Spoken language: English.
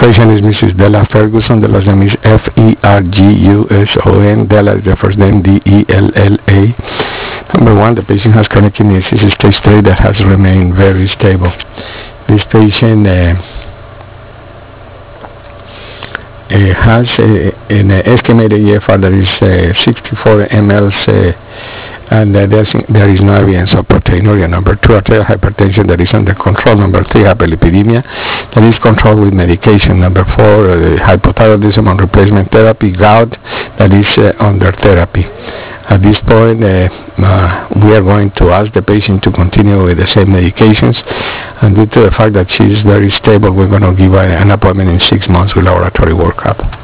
patient is Mrs. Della Ferguson. The last name is Ferguson. Della is the first name, Della. Number 1, the patient has chronic kidney disease stage 3 that has remained very stable. This patient has an estimated EFR that is 64 mLs, and there is no evidence of proteinuria. Number 2, arterial hypertension that is under control. Number 3, hyperlipidemia that is controlled with medication. Number 4, hypothyroidism on replacement therapy. Gout that is under therapy. At this point, we are going to ask the patient to continue with the same medications, and due to the fact that she is very stable, we're going to give her an appointment in 6 months with laboratory workup.